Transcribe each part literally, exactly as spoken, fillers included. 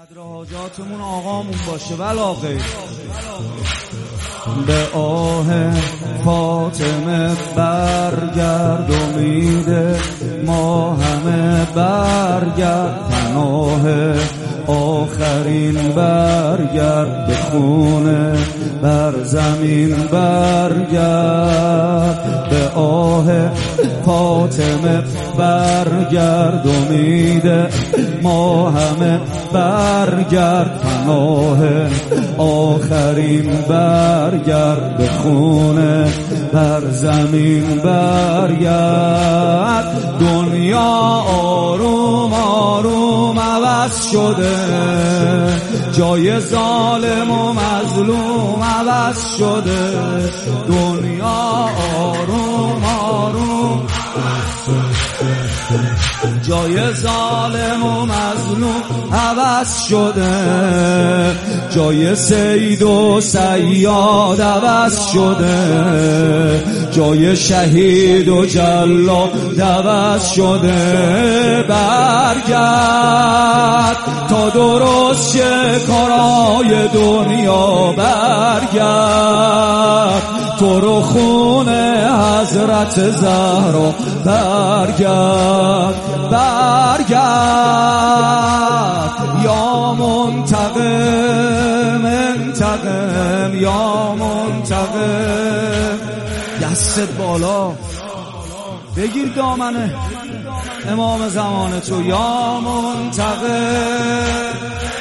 قدر حاجاتمون آقامون باشه ولا غیر. به آه فاطمه برگرد امید ما همه برگرد، پناه آخرین برگرد، به خونه بر زمین برگرد. به آه فاطمه برگرد امید ما همه برگرد، پناه آخرین برگرد، به خونه بر زمین برگرد. دنیا آروم آروم عوض شده، جای ظالم و مظلوم عوض شده. دنیا آروم آروم جای ظالم و مظلوم عوض شده، جای سید و صیاد عوض شده، جای شهید و جلاد عوض شده. برگرد تا درست شه کارای دنیا، برگرد تو رو خونه حضرت زهرا، برگرد برگرد یا منتقم، انتقم یا منتقم. دستت بالا بگیر دامنه امام زمان تو، یا منتقم.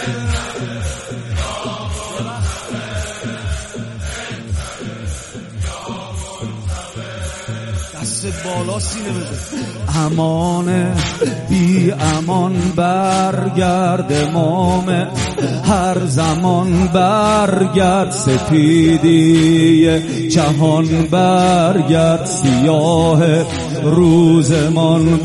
دستت بالا سینه بده. امان بی امان برگرد امام هر زمان، برگرد سپیدی جهان، برگرد سیاه روزمان،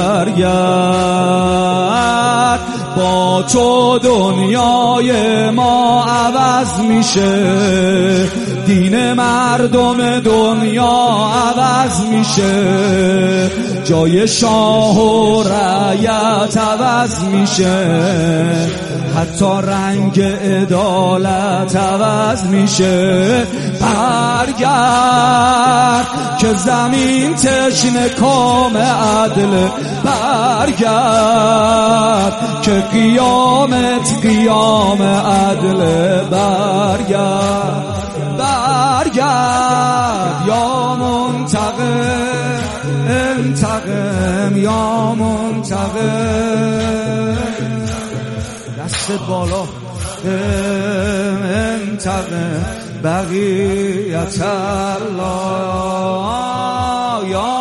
برگرد. با تو دنیای ما عوض میشه، دین مردم دنیا عوض میشه، جای شاه و رعیت عوض میشه، حتی رنگ عدالت عوض میشه. برگرد که زمین تشنه کام عدل، برگرد که قیامت قیام عدل، برگرد برگرد یا منتقم، انتقم یا منتقم. دست بالا انتقم بقیت الله یا